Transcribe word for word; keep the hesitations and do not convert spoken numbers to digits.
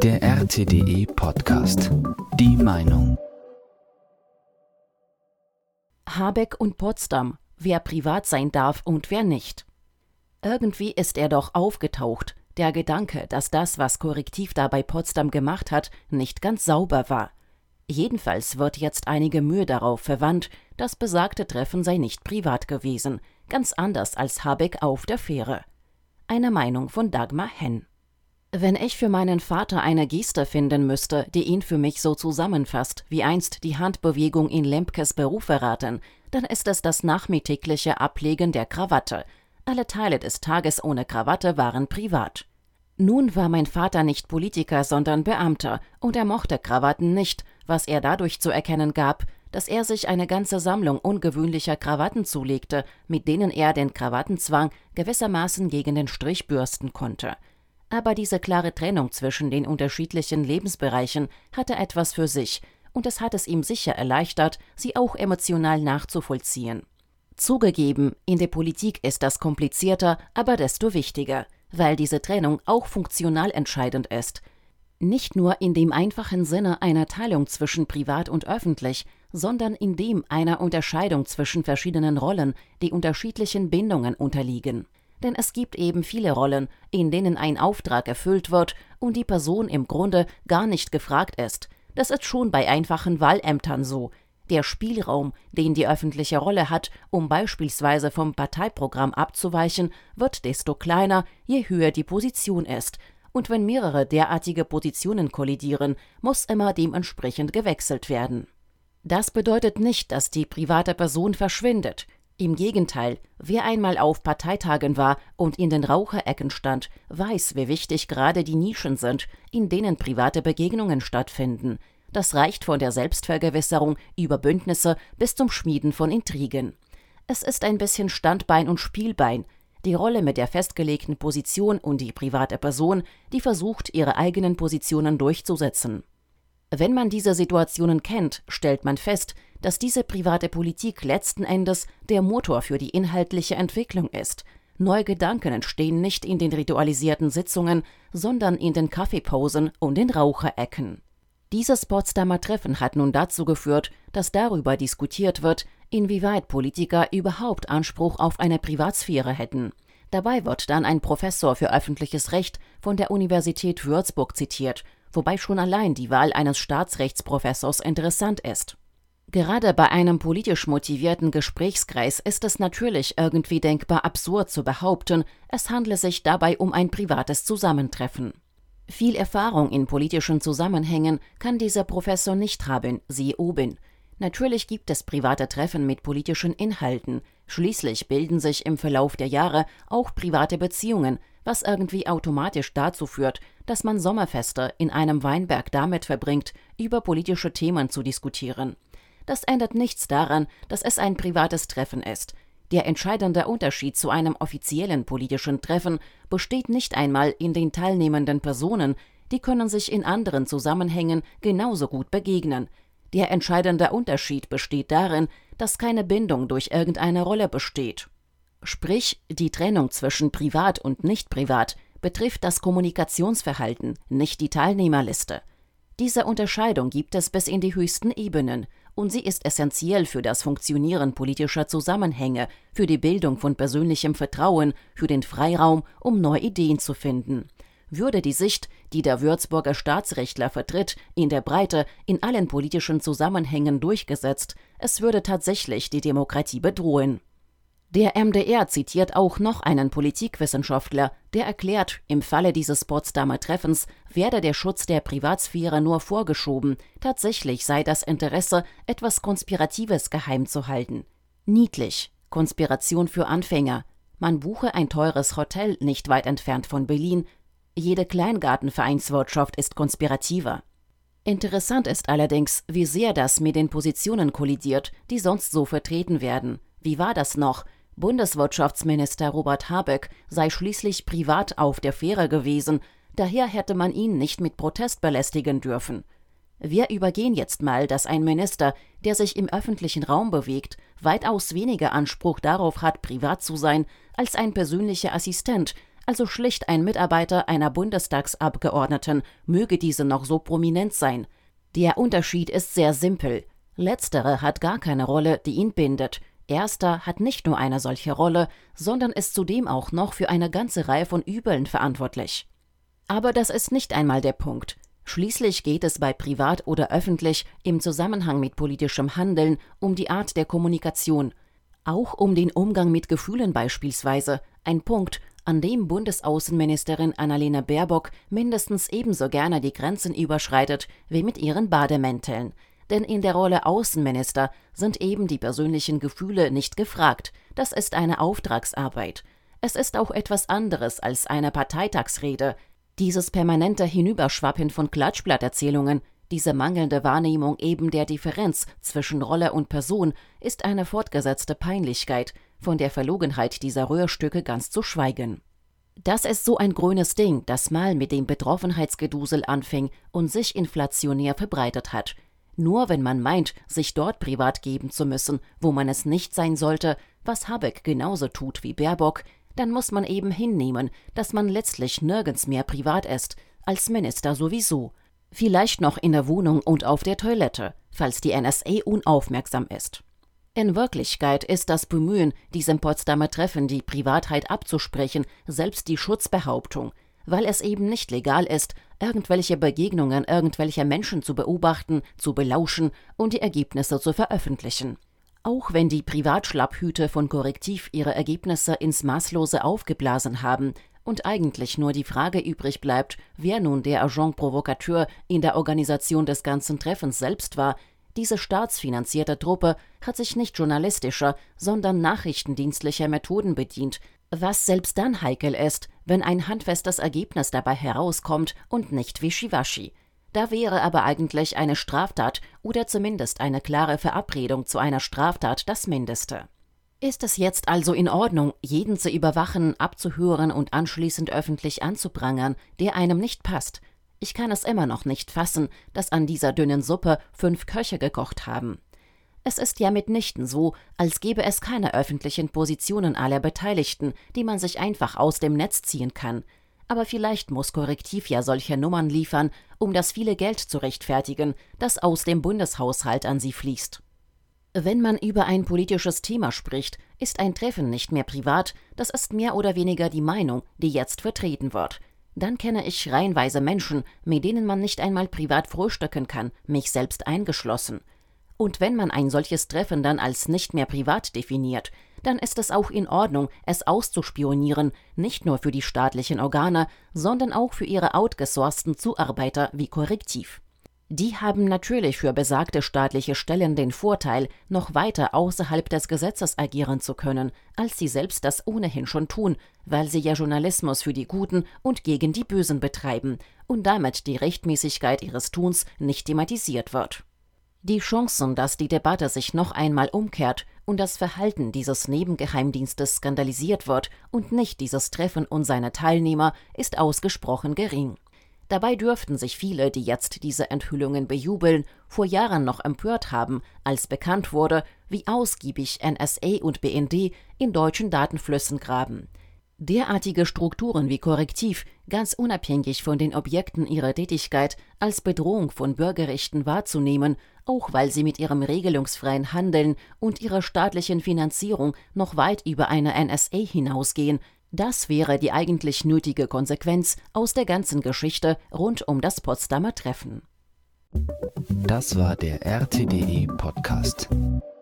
Der R T D E Podcast. Die Meinung. Habeck und Potsdam. Wer privat sein darf und wer nicht. Irgendwie ist er doch aufgetaucht. Der Gedanke, dass das, was Korrektiv da bei Potsdam gemacht hat, nicht ganz sauber war. Jedenfalls wird jetzt einige Mühe darauf verwandt, das besagte Treffen sei nicht privat gewesen, ganz anders als Habeck auf der Fähre. Eine Meinung von Dagmar Henn. Wenn ich für meinen Vater eine Geste finden müsste, die ihn für mich so zusammenfasst, wie einst die Handbewegung in Lemkes Berufsverraten, dann ist es das nachmittägliche Ablegen der Krawatte. Alle Teile des Tages ohne Krawatte waren privat. Nun war mein Vater nicht Politiker, sondern Beamter, und er mochte Krawatten nicht, was er dadurch zu erkennen gab, dass er sich eine ganze Sammlung ungewöhnlicher Krawatten zulegte, mit denen er den Krawattenzwang gewissermaßen gegen den Strich bürsten konnte. Aber diese klare Trennung zwischen den unterschiedlichen Lebensbereichen hatte etwas für sich, und es hat es ihm sicher erleichtert, sie auch emotional nachzuvollziehen. Zugegeben, in der Politik ist das komplizierter, aber desto wichtiger, weil diese Trennung auch funktional entscheidend ist. Nicht nur in dem einfachen Sinne einer Teilung zwischen privat und öffentlich, sondern in dem einer Unterscheidung zwischen verschiedenen Rollen, die unterschiedlichen Bindungen unterliegen. Denn es gibt eben viele Rollen, in denen ein Auftrag erfüllt wird und die Person im Grunde gar nicht gefragt ist. Das ist schon bei einfachen Wahlämtern so. Der Spielraum, den die öffentliche Rolle hat, um beispielsweise vom Parteiprogramm abzuweichen, wird desto kleiner, je höher die Position ist. Und wenn mehrere derartige Positionen kollidieren, muss immer dementsprechend gewechselt werden. Das bedeutet nicht, dass die private Person verschwindet. Im Gegenteil, wer einmal auf Parteitagen war und in den Raucherecken stand, weiß, wie wichtig gerade die Nischen sind, in denen private Begegnungen stattfinden. Das reicht von der Selbstvergewisserung über Bündnisse bis zum Schmieden von Intrigen. Es ist ein bisschen Standbein und Spielbein. Die Rolle mit der festgelegten Position und die private Person, die versucht, ihre eigenen Positionen durchzusetzen. Wenn man diese Situationen kennt, stellt man fest, dass diese private Politik letzten Endes der Motor für die inhaltliche Entwicklung ist. Neue Gedanken entstehen nicht in den ritualisierten Sitzungen, sondern in den Kaffeepausen und den Raucherecken. Dieses Potsdamer Treffen hat nun dazu geführt, dass darüber diskutiert wird, inwieweit Politiker überhaupt Anspruch auf eine Privatsphäre hätten. Dabei wird dann ein Professor für öffentliches Recht von der Universität Würzburg zitiert, wobei schon allein die Wahl eines Staatsrechtsprofessors interessant ist. Gerade bei einem politisch motivierten Gesprächskreis ist es natürlich irgendwie denkbar absurd zu behaupten, es handle sich dabei um ein privates Zusammentreffen. Viel Erfahrung in politischen Zusammenhängen kann dieser Professor nicht haben, siehe oben. Natürlich gibt es private Treffen mit politischen Inhalten. Schließlich bilden sich im Verlauf der Jahre auch private Beziehungen, was irgendwie automatisch dazu führt, dass man Sommerfeste in einem Weinberg damit verbringt, über politische Themen zu diskutieren. Das ändert nichts daran, dass es ein privates Treffen ist. Der entscheidende Unterschied zu einem offiziellen politischen Treffen besteht nicht einmal in den teilnehmenden Personen, die können sich in anderen Zusammenhängen genauso gut begegnen. Der entscheidende Unterschied besteht darin, dass keine Bindung durch irgendeine Rolle besteht. Sprich, die Trennung zwischen privat und nicht privat betrifft das Kommunikationsverhalten, nicht die Teilnehmerliste. Diese Unterscheidung gibt es bis in die höchsten Ebenen, und sie ist essentiell für das Funktionieren politischer Zusammenhänge, für die Bildung von persönlichem Vertrauen, für den Freiraum, um neue Ideen zu finden. Würde die Sicht, die der Würzburger Staatsrechtler vertritt, in der Breite in allen politischen Zusammenhängen durchgesetzt, es würde tatsächlich die Demokratie bedrohen. Der M D R zitiert auch noch einen Politikwissenschaftler, der erklärt, im Falle dieses Potsdamer Treffens werde der Schutz der Privatsphäre nur vorgeschoben, tatsächlich sei das Interesse, etwas Konspiratives geheim zu halten. Niedlich, Konspiration für Anfänger. Man buche ein teures Hotel nicht weit entfernt von Berlin. Jede Kleingartenvereinswirtschaft ist konspirativer. Interessant ist allerdings, wie sehr das mit den Positionen kollidiert, die sonst so vertreten werden. Wie war das noch? Bundeswirtschaftsminister Robert Habeck sei schließlich privat auf der Fähre gewesen, daher hätte man ihn nicht mit Protest belästigen dürfen. Wir übergehen jetzt mal, dass ein Minister, der sich im öffentlichen Raum bewegt, weitaus weniger Anspruch darauf hat, privat zu sein, als ein persönlicher Assistent, also schlicht ein Mitarbeiter einer Bundestagsabgeordneten, möge diese noch so prominent sein. Der Unterschied ist sehr simpel. Letztere hat gar keine Rolle, die ihn bindet. Erster hat nicht nur eine solche Rolle, sondern ist zudem auch noch für eine ganze Reihe von Übeln verantwortlich. Aber das ist nicht einmal der Punkt. Schließlich geht es bei privat oder öffentlich im Zusammenhang mit politischem Handeln um die Art der Kommunikation. Auch um den Umgang mit Gefühlen beispielsweise, ein Punkt, an dem Bundesaußenministerin Annalena Baerbock mindestens ebenso gerne die Grenzen überschreitet wie mit ihren Bademänteln. Denn in der Rolle Außenminister sind eben die persönlichen Gefühle nicht gefragt. Das ist eine Auftragsarbeit. Es ist auch etwas anderes als eine Parteitagsrede. Dieses permanente Hinüberschwappen von Klatschblatterzählungen, diese mangelnde Wahrnehmung eben der Differenz zwischen Rolle und Person, ist eine fortgesetzte Peinlichkeit, von der Verlogenheit dieser Rührstücke ganz zu schweigen. Das ist so ein grünes Ding, das mal mit dem Betroffenheitsgedusel anfing und sich inflationär verbreitet hat. Nur wenn man meint, sich dort privat geben zu müssen, wo man es nicht sein sollte, was Habeck genauso tut wie Baerbock, dann muss man eben hinnehmen, dass man letztlich nirgends mehr privat ist, als Minister sowieso. Vielleicht noch in der Wohnung und auf der Toilette, falls die N S A unaufmerksam ist. In Wirklichkeit ist das Bemühen, diesem Potsdamer Treffen die Privatheit abzusprechen, selbst die Schutzbehauptung, weil es eben nicht legal ist, irgendwelche Begegnungen irgendwelcher Menschen zu beobachten, zu belauschen und die Ergebnisse zu veröffentlichen. Auch wenn die Privatschlapphüte von Korrektiv ihre Ergebnisse ins Maßlose aufgeblasen haben und eigentlich nur die Frage übrig bleibt, wer nun der Agent Provocateur in der Organisation des ganzen Treffens selbst war, diese staatsfinanzierte Truppe hat sich nicht journalistischer, sondern nachrichtendienstlicher Methoden bedient, was selbst dann heikel ist, wenn ein handfestes Ergebnis dabei herauskommt und nicht wischiwaschi. Da wäre aber eigentlich eine Straftat oder zumindest eine klare Verabredung zu einer Straftat das Mindeste. Ist es jetzt also in Ordnung, jeden zu überwachen, abzuhören und anschließend öffentlich anzuprangern, der einem nicht passt? Ich kann es immer noch nicht fassen, dass an dieser dünnen Suppe fünf Köche gekocht haben. Es ist ja mitnichten so, als gäbe es keine öffentlichen Positionen aller Beteiligten, die man sich einfach aus dem Netz ziehen kann. Aber vielleicht muss Korrektiv ja solche Nummern liefern, um das viele Geld zu rechtfertigen, das aus dem Bundeshaushalt an sie fließt. Wenn man über ein politisches Thema spricht, ist ein Treffen nicht mehr privat, das ist mehr oder weniger die Meinung, die jetzt vertreten wird. Dann kenne ich reihenweise Menschen, mit denen man nicht einmal privat frühstücken kann, mich selbst eingeschlossen. Und wenn man ein solches Treffen dann als nicht mehr privat definiert, dann ist es auch in Ordnung, es auszuspionieren, nicht nur für die staatlichen Organe, sondern auch für ihre outgesourcten Zuarbeiter wie Korrektiv. Die haben natürlich für besagte staatliche Stellen den Vorteil, noch weiter außerhalb des Gesetzes agieren zu können, als sie selbst das ohnehin schon tun, weil sie ja Journalismus für die Guten und gegen die Bösen betreiben und damit die Rechtmäßigkeit ihres Tuns nicht thematisiert wird. Die Chancen, dass die Debatte sich noch einmal umkehrt und das Verhalten dieses Nebengeheimdienstes skandalisiert wird und nicht dieses Treffen und seine Teilnehmer, ist ausgesprochen gering. Dabei dürften sich viele, die jetzt diese Enthüllungen bejubeln, vor Jahren noch empört haben, als bekannt wurde, wie ausgiebig N S A und B N D in deutschen Datenflüssen graben. Derartige Strukturen wie Korrektiv, ganz unabhängig von den Objekten ihrer Tätigkeit, als Bedrohung von Bürgerrechten wahrzunehmen, auch weil sie mit ihrem regelungsfreien Handeln und ihrer staatlichen Finanzierung noch weit über eine N S A hinausgehen, das wäre die eigentlich nötige Konsequenz aus der ganzen Geschichte rund um das Potsdamer Treffen. Das war der R T D E Podcast.